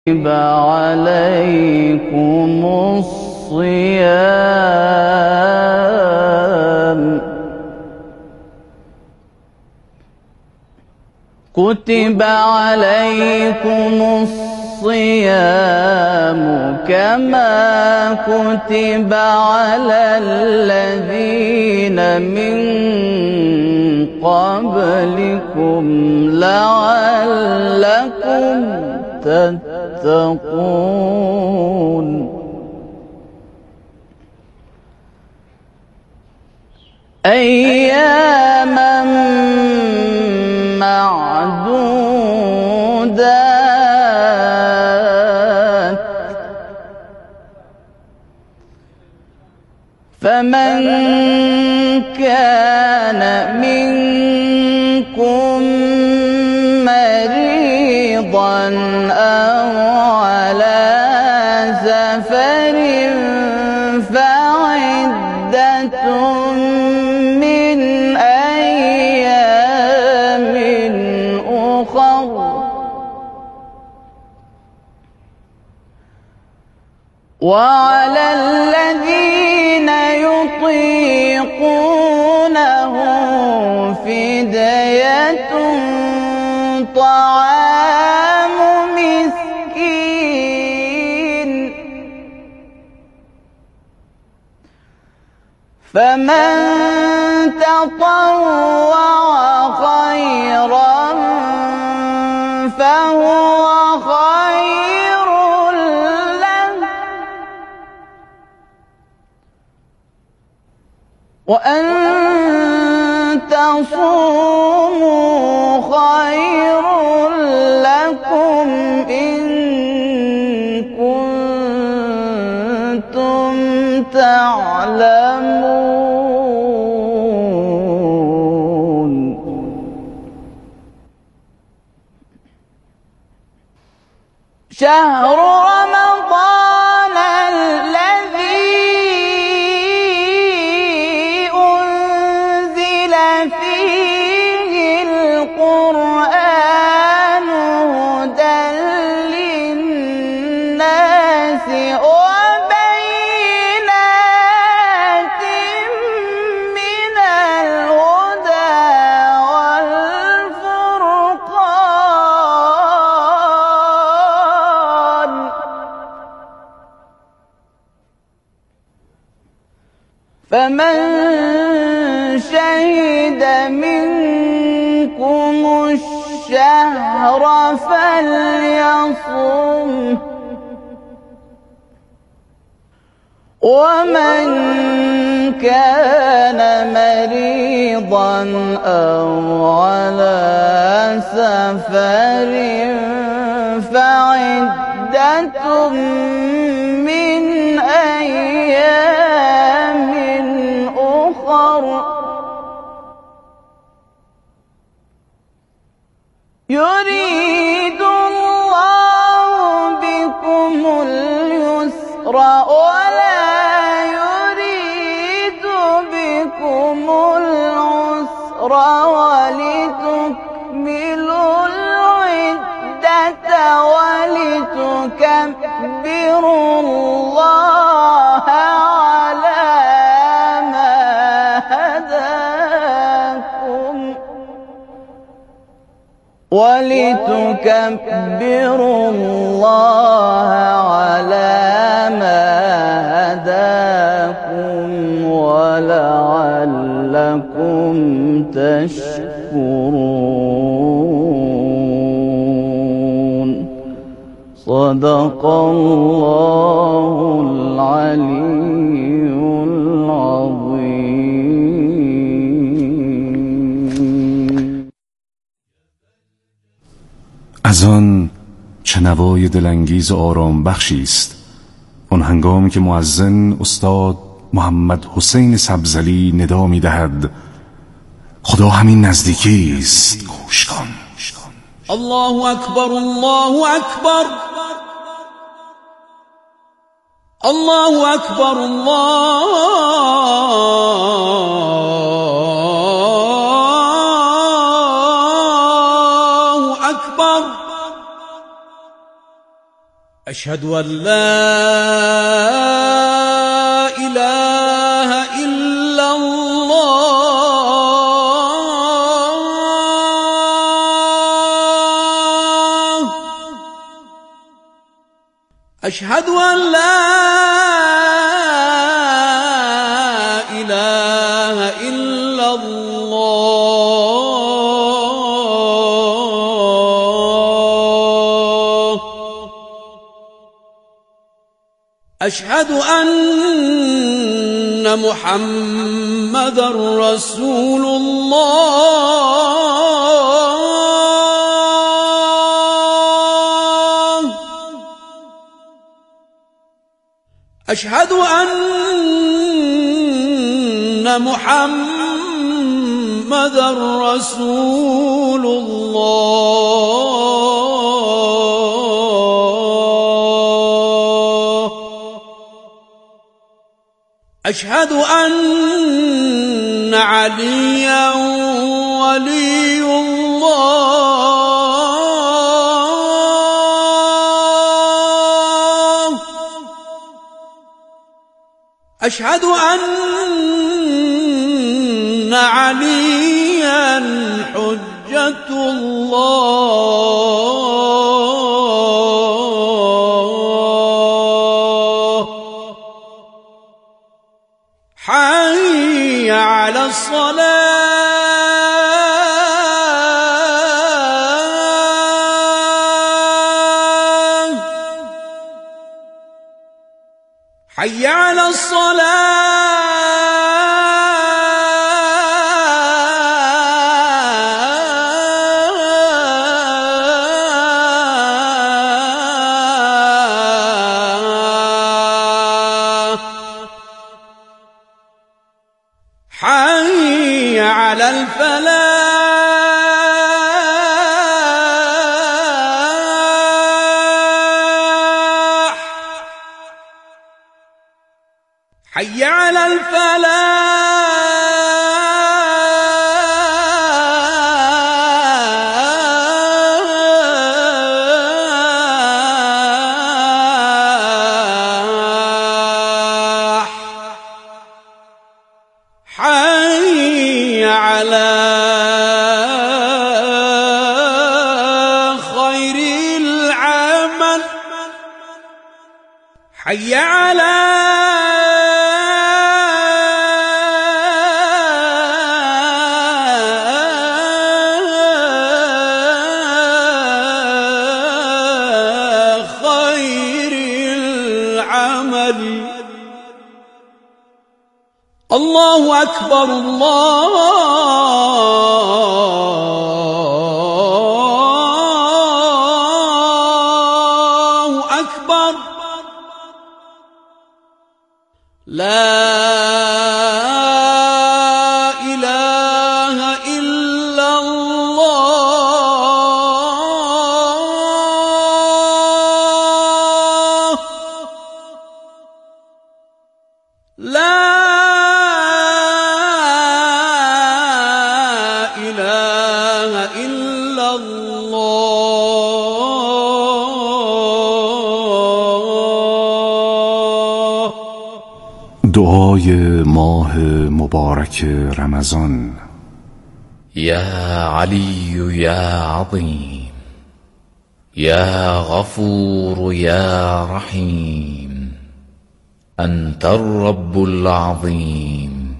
كُتِبَ عليكم الصيام كما كتب على الذين من قبلكم لعلكم تتقون. أياما معدودات، فمن كان منكم مريضا أو على سفر فعدة من أيام أخر، وعلى الذين يطيقونه فدية طعام مسكين، فمن تطوع خيرا فهو خير له، وأن تصوموا خير لكم إن كنتم تعلمون. شهر رمضان الذي أنزل فيه القرآن هدى للناس وبينات من الهدى والفرقان، فمن شهد منكم الشهر فليصمه، ومن كان مريضا أو على سفر فعدة من أيام أخر، يريد الله بكم اليسر ولا يريد بكم العسر ولتكملوا العدة ولتكبروا الله على ما هداكم ولتكبروا الله على ما هداكم ولعلكم تشكرون. صدق الله العلي العظيم. از آن شنوای دلانگیز و آرام بخشی است آن هنگامی که مؤذن استاد محمد حسین سبزعلی ندا می‌دهد خدا همین نزدیکی است، گوش کن. الله اکبر، الله اکبر، الله اکبر، الله اکبر. أشهد أن لا إله إلا الله. أشهد أن لا إله إلا الله. أشهد أن محمدًا رسول الله. أشهد أن محمدًا رسول الله. أشهد أن عليا ولي الله. أشهد أن عليا حجة الله. حي على الصلاة. حي على الصلاة. حي على الفلاح. حي على الفلاح. حي على خير العمل. حي على خير العمل. الله أكبر الله أكبر. لا إله إلا الله. لا إله إلا الله. دعای ماه مبارک رمضان. يا علي يا عظيم يا غفور يا رحيم، أنت الرب العظيم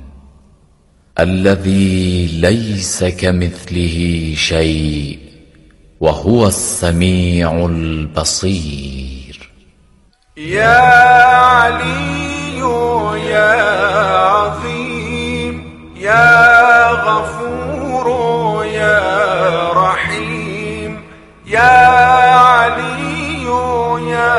الذي ليس كمثله شيء وهو السميع البصير. يا علي يا عظيم يا غفور يا رحيم. يا علي يا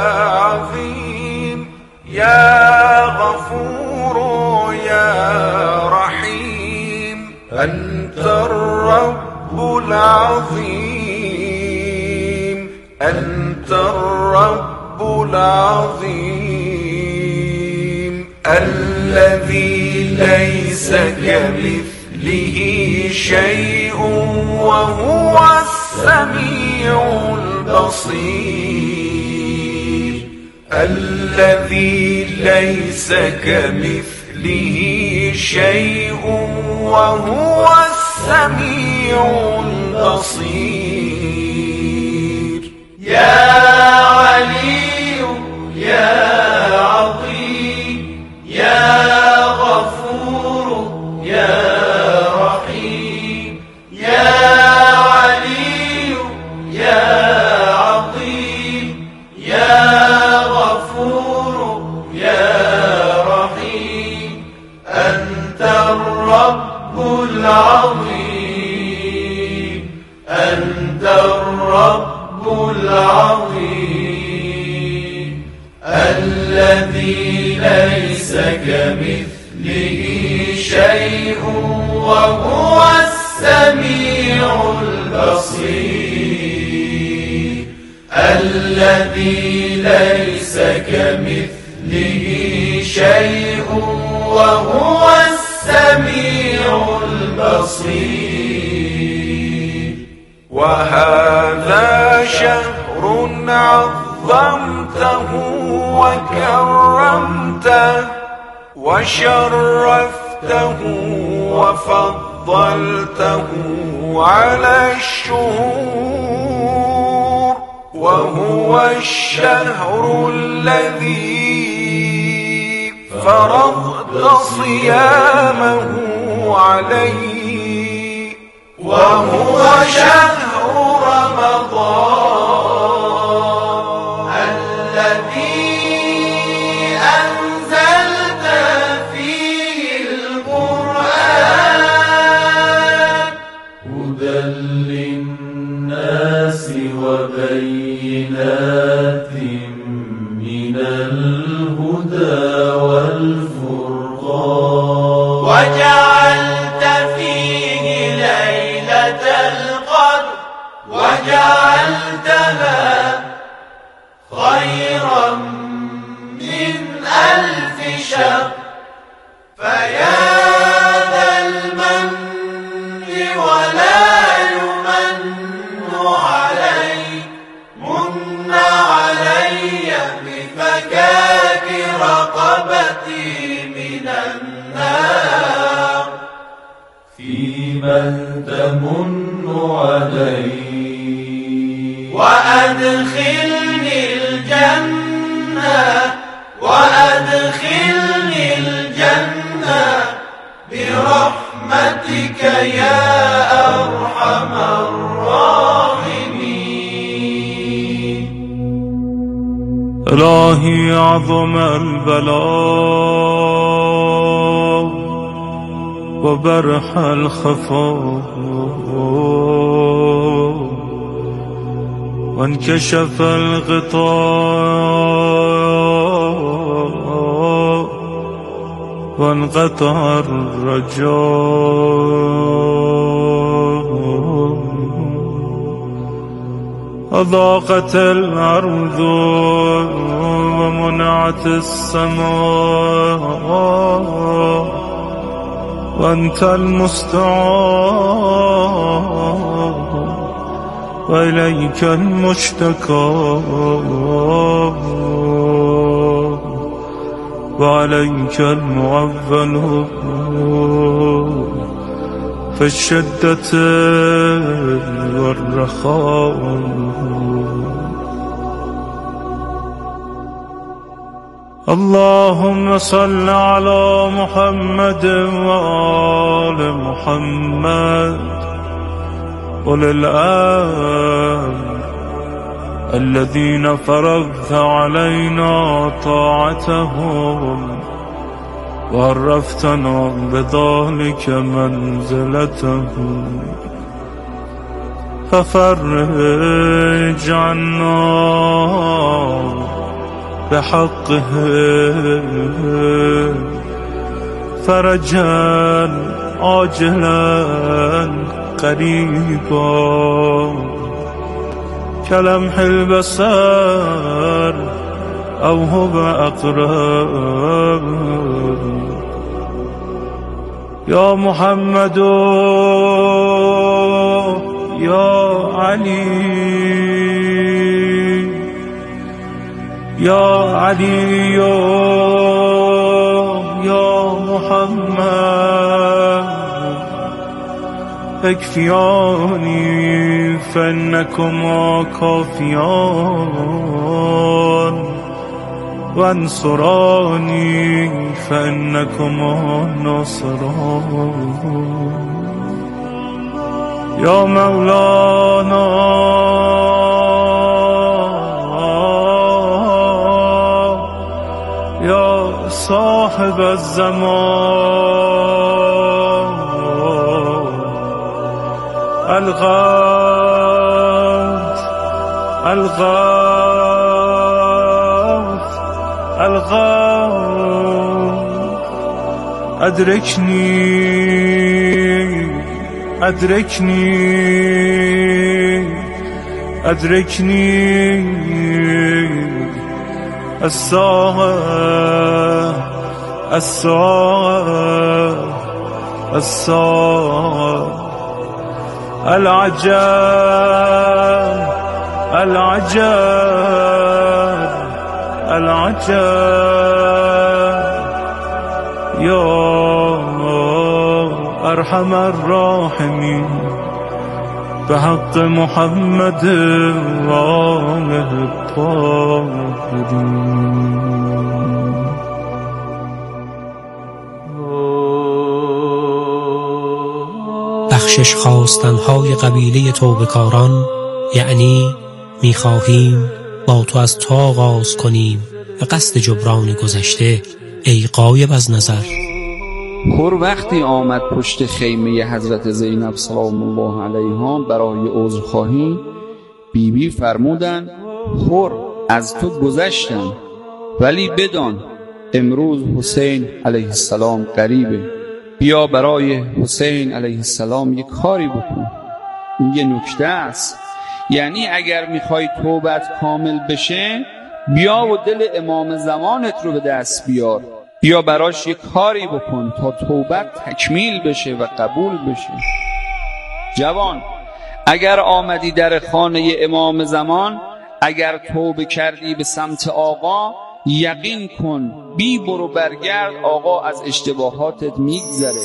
عظيم يا غفور يا رحيم، أنت الرب العظيم. أنت الرب العظيم الذي ليس كمثله شيء وهو السميع البصير. الذي ليس كمثله شيء وهو السميع البصير. يا علي يا عظيم يا غفور يا رحيم. يا علي يا عظيم يا غفور يا رحيم. أنت الرب العظيم أنت الرب العظيم الذي ليس كمثله شيء وهو السميع البصير. الذي ليس كمثله شيء وهو السميع البصير. وهذا شهر عظمته وكرمته وشرفته وفضلته على الشهور. وهو الشهر الذي فرضت صيامه عليه. وهو شهر رمضان الذي أنزلت فيه القرآن هدى للناس وبينات من الهدى والفرقان. وجعلت فيه ليلة القدر وجعلتها خيرا من 1000 شهر. فيا ذا المن ولا يمن علي من علي بفكاك رقبتي من النار. في من تمن علي وأدخلني الجنة وأدخلني الجنة برحمتك يا أرحم الراحمين. إلهي عظم البلاء وبرح الخفاء وانكشف الغطاء وانقطع الرجاء. أضاقت الأرض ومنعت السماء وأنت المستعان وإليك المشتكى وعليك المعول في الشدة والرخاء. اللهم صل على محمد وآل محمد أولي الأمر الذين فرضت علينا طاعتهم وعرفتنا بذلك منزلتهم. ففرج عنا بحقهم فرجا عاجلا قريبا كلمح البصر أو هو أقرب. يا محمد يا علي یا علی یا محمد اکفیانی فانکما کافیان وانصرانی فانکما ناصران یا مولانا یا صاحب الزمان الغوث الغوث الغوث أدركني أدركني أدركني الساعة الساعة الساعة العجاب العجاب العجاب يا أرحم الراحمين بحق محمد وآله الطاهرين. بخشش خواستنهای قبیله توبهکاران، یعنی میخواهیم با تو از تو آغاز کنیم و قصد جبران گذشته ای غایب از نظر. خور وقتی آمد پشت خیمه حضرت زینب سلام الله علیها برای عذرخواهی، بیبی فرمودند خور از تو گذشتم، ولی بدان امروز حسین علیه السلام قریبه، بیا برای حسین علیه السلام یک کاری بکن. این یه نکته است، یعنی اگر میخوای توبت کامل بشه بیا و دل امام زمانت رو به دست بیار، بیا براش یک کاری بکن تا توبت تکمیل بشه و قبول بشه. جوان، اگر آمدی در خانه امام زمان، اگر توبه کردی به سمت آقا، یقین کن بی برو برگرد آقا از اشتباهاتت میگذره.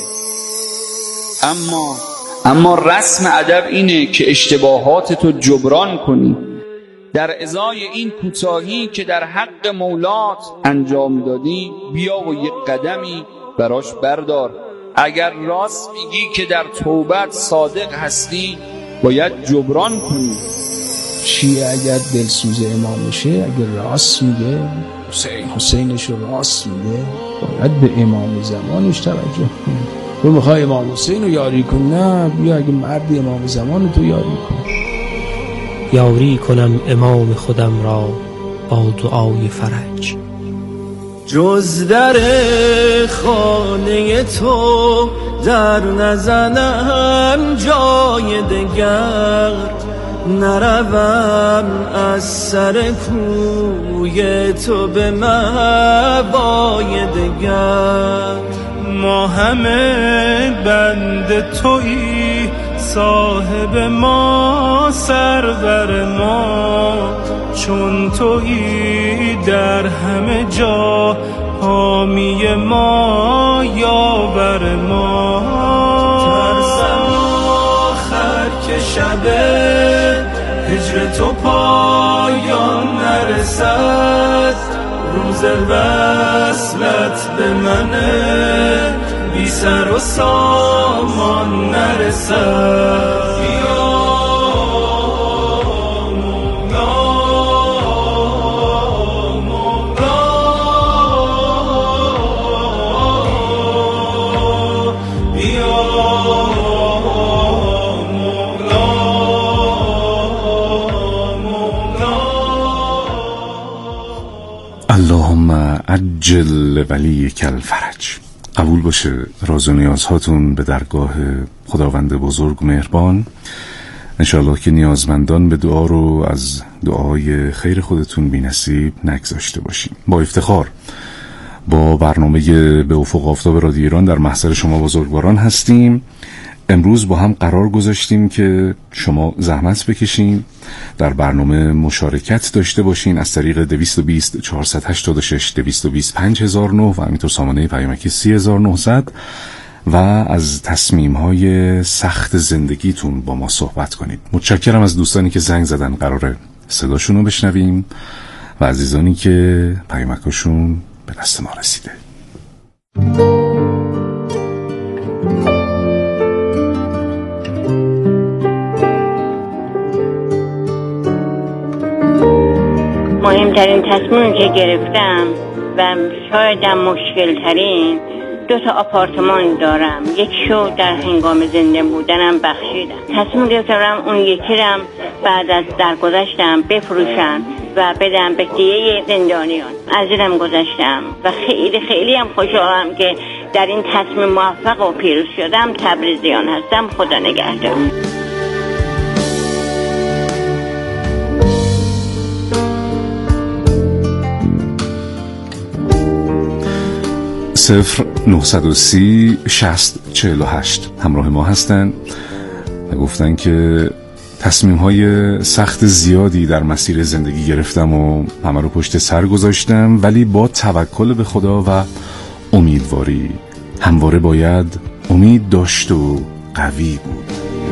اما رسم ادب اینه که اشتباهاتتو جبران کنی. در ازای این کوتاهی که در حق مولات انجام دادی، بیا و یک قدمی براش بردار. اگر راست میگی که در توبت صادق هستی، باید جبران کنی. شیعه اگر دلسوز امامشه، اگر راست میگه حسینش رو راست میگه، باید به امام زمانش توجه کنی. تو میخوای امام حسین رو یاری کن؟ نه، بیا اگه مرد امام زمان تو یاری کن. یاری کنم امام خودم را با دعای فرج. جز در خانه تو در نزنم جای دگر، نروم از سر کوی تو به موای دگر. ما همه بند تویی، صاحب ما سرور ما، چون تویی در همه جا حامی ما یاور ما. ترسم آخر که شب هجر تو پایان نرسد، روز وصلت به من بی سر و سامان نرسد. اللهم عجل ولیک الفرج. قبول باشه راز و نیازهاتون به درگاه خداوند بزرگ مهربان. انشاءالله که نیازمندان به دعا رو از دعای خیر خودتون بی نصیب نگذاشته باشیم. با افتخار با برنامه به افق آفتاب رادیو ایران در محضر شما بزرگواران هستیم. امروز با هم قرار گذاشتیم که شما زحمت بکشین، در برنامه مشارکت داشته باشین از طریق 220 486 220 5009 و همینطور سامانه پیامکی 3900 و از تصمیم‌های سخت زندگیتون با ما صحبت کنید. متشکرم از دوستانی که زنگ زدن، قراره صداشون رو بشنویم و عزیزانی که پیامکاشون به دست ما رسیده. مهمترین تصمیمی که گرفتم و شایدم مشکل ترین، 2 آپارتمان دارم. یکیشو در هنگام زنده بودنم بخشیدم. تصمیم گرفتم اون یکی رم بعد از درگذشتم بفروشم و بدم به دیه زندانیان. از اینم گذشتم و خیلی خیلی هم خوشحالم که در این تصمیم موفق و پیروز شدم. تبریزیان هستم. خدا نگهدار. 0930 60 48 همراه ما هستن و گفتن که تصمیم‌های سخت زیادی در مسیر زندگی گرفتم و همه رو پشت سر گذاشتم، ولی با توکل به خدا و امیدواری همواره باید امید داشت و قوی بود.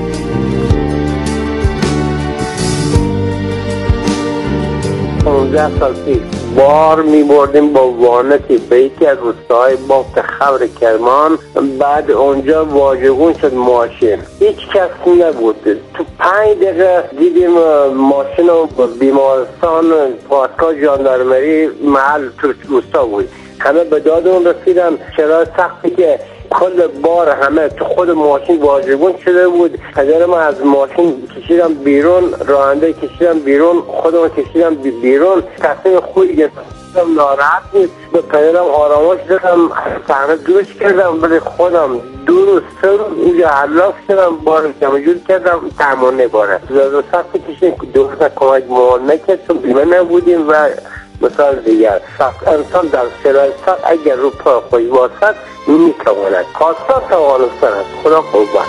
15 سال پیش بار می بردیم با وانتی به یکی از روستاهای بافت خبر کرمان. بعد اونجا واژگون شد ماشین، هیچ کس نبود. تو 5 دقیقه دیدیم ماشین و بیمارستان پاسگاه ژاندارمری محل تو روستا بود. همه به داد اون رسیدن. چرا سختی که کل بار همه تو خود ماشین واژگون شده بود. پدر من از ماشین کشیدم بیرون، راننده کشیدم بیرون، خودم کشیدم بیرون. تصمیم خوبی گرفتم، ناراحت نیست. به پدرم آرامش دادم، صحنه دورش کردم، ولی خودم 2 روز 3 روز اینجا حلاف شدم، بار جمع جور کردم، تحمل نباره. سختی کشیدیم که دولت کمک ما نکرد چون بیمه نبودیم. و مثال دیگر انسان در شرایط سخت اگر رو پا خود باشد میتواند خواستن توانستن است. خدا قربان.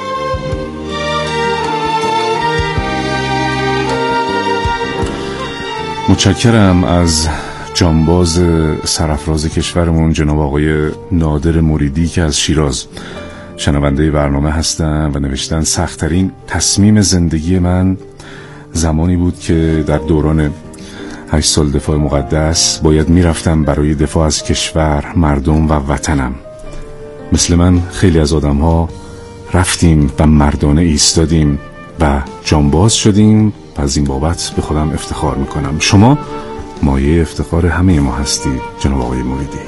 متشکرم از جانباز سرافراز کشورمون جناب آقای نادر مریدی که از شیراز شنونده برنامه هستن و نوشتن سخت‌ترین تصمیم زندگی من زمانی بود که در دوران 8 سال دفاع مقدس باید میرفتم برای دفاع از کشور، مردم و وطنم. مثل من خیلی از آدم ها رفتیم و مردانه ایستادیم و جانباز شدیم و از این بابت به خودم افتخار میکنم. شما مایه افتخار همه ما هستید جناب آقای مریدی.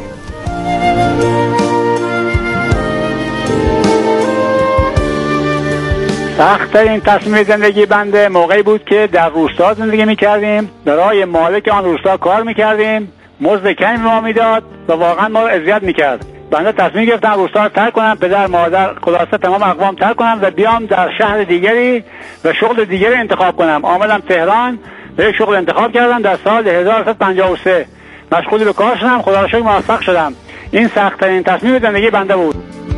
سخت‌ترین تصمیم زندگی بنده موقعی بود که در روستا زندگی می‌کردیم، برای مالک آن روستا کار می‌کردیم، مزد کمی ما میداد و واقعا ما رو اذیت می‌کرد. بنده تصمیم گرفتم روستا رو ترک کنم، پدر مادر خلاصه تمام اقوام ترک کنم و بیام در شهر دیگری و شغل دیگری انتخاب کنم. آمدم تهران و یک شغل انتخاب کردم. در سال 1353 مشغول به کار شدم. خدا را شکر موفق شدم. این سخت‌ترین تصمیم زندگی بنده بود.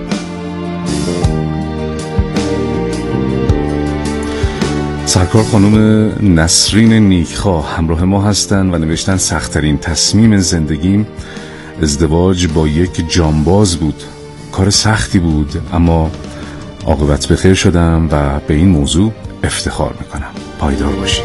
سرکار خانم نسرین نیکخواه همراه ما هستن و نوشتن سخت‌ترین تصمیم زندگیم ازدواج با یک جانباز بود. کار سختی بود اما عاقبت به خیر شدم و به این موضوع افتخار میکنم. پایدار باشید.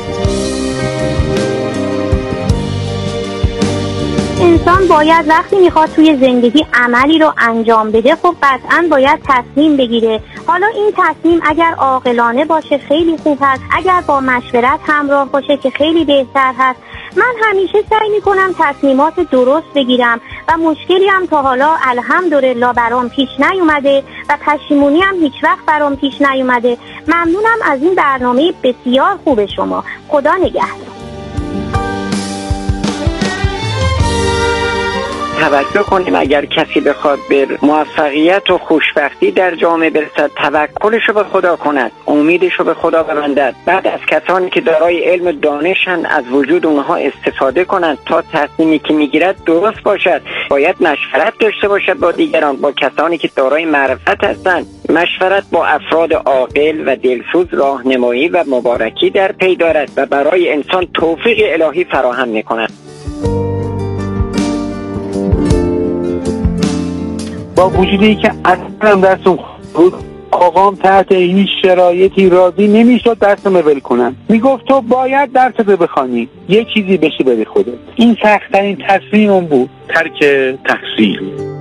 انسان باید وقتی میخواد توی زندگی عملی رو انجام بده خب قطعا باید تصمیم بگیره. حالا این تصمیم اگر عاقلانه باشه خیلی خوب هست، اگر با مشورت همراه باشه که خیلی بهتر هست. من همیشه سعی میکنم تصمیمات درست بگیرم و مشکلی هم تا حالا الحمدلله برام پیش نیومده و پشیمونی هم هیچ وقت برام پیش نیومده. ممنونم از این برنامه بسیار خوب شما. خدا نگهدار. توجه کنیم. اگر کسی بخواد به موفقیت و خوشبختی در جامعه برسد، توکلش رو به خدا کند، امیدش رو به خدا ببندد، بعد از کسانی که دارای علم و دانشند از وجود اونها استفاده کنند تا تصمیمی که میگیرد درست باشد. باید مشورت داشته باشد با دیگران، با کسانی که دارای معرفت هستند. مشورت با افراد عاقل و دلسوز راهنمایی و مبارکی در پی دارد و برای انسان توفیق الهی فراهم میکند. با وجودی که اصلا دستم بود، آقام تحت هیچ شرایطی راضی نمیشد دستم ول کنم. میگفت تو باید درست بخوانی، یه چیزی بشه بری خودت. این سخت‌ترین تصمیمم بود، ترک تحصیل.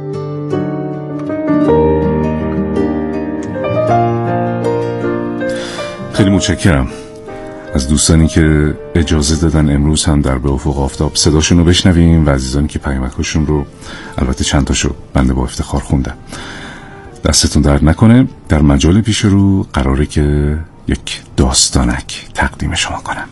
خیلی متشکرم از دوستانی که اجازه دادن امروز هم در به افق آفتاب صداشون رو بشنویم و عزیزانی که پیامکاشون رو، البته چند تاشو بنده با افتخار خوندم. دستتون درد نکنه. در مجال پیش رو قراره که یک داستانک تقدیم شما کنم.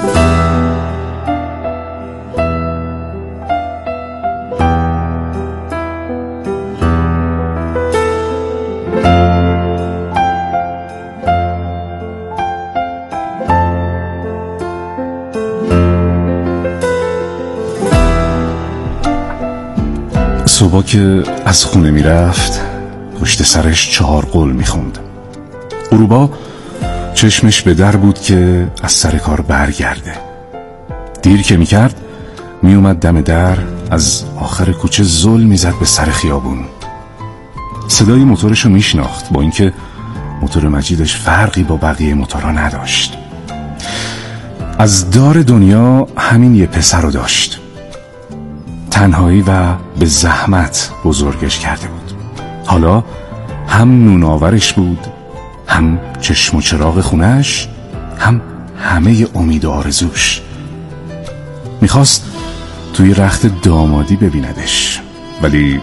صبح که از خونه می رفت پشت سرش 4 قول می خوند. اروبا چشمش به در بود که از سر کار برگرده. دیر که می کرد می اومد دم در، از آخر کوچه زل می زد به سر خیابون. صدای موتورشو می شناخت، با اینکه موتور مجیدش فرقی با بقیه موتورها نداشت. از دار دنیا همین یه پسر رو داشت. تنهایی و به زحمت بزرگش کرده بود. حالا هم نوناورش بود، هم چشم و چراغ خونش، هم همه امید و آرزوش. میخواست توی رخت دامادی ببیندش، ولی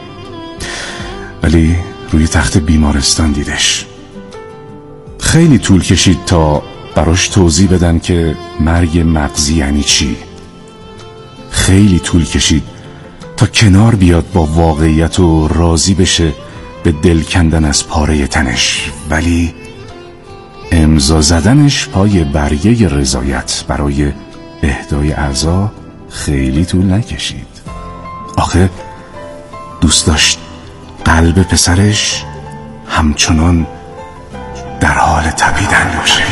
روی تخت بیمارستان دیدش. خیلی طول کشید تا براش توضیح بدن که مرگ مغزی یعنی چی. خیلی طول کشید تا کنار بیاد با واقعیت و راضی بشه به دل کندن از پاره تنش، ولی امضا زدنش پای برگه رضایت برای اهدای اعضا خیلی طول نکشید. آخه دوست داشت قلب پسرش همچنان در حال تپیدن باشه.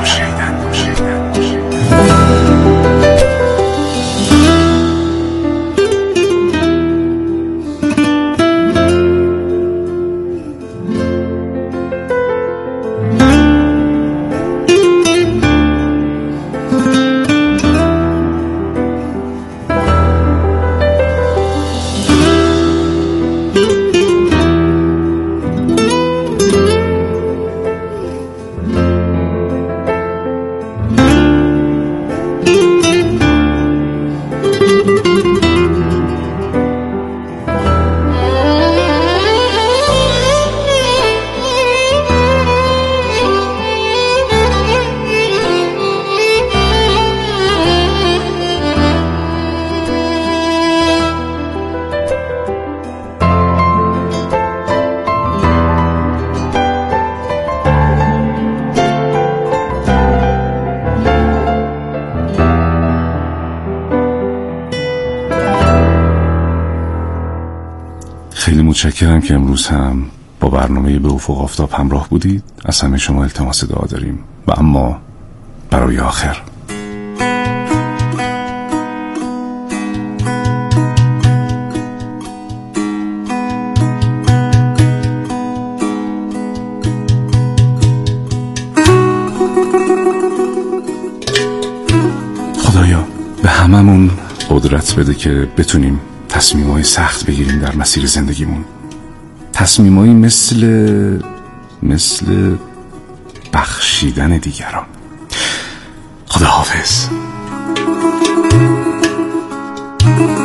خیلی متشکرم که امروز هم با برنامه به افق آفتاب همراه بودید. از همه شما التماس دعا داریم و اما برای آخر خدایا به هممون قدرت بده که بتونیم تصمیم‌های سخت بگیریم در مسیر زندگیمون. تصمیم‌هایی مثل بخشیدن دیگران. خداحافظ.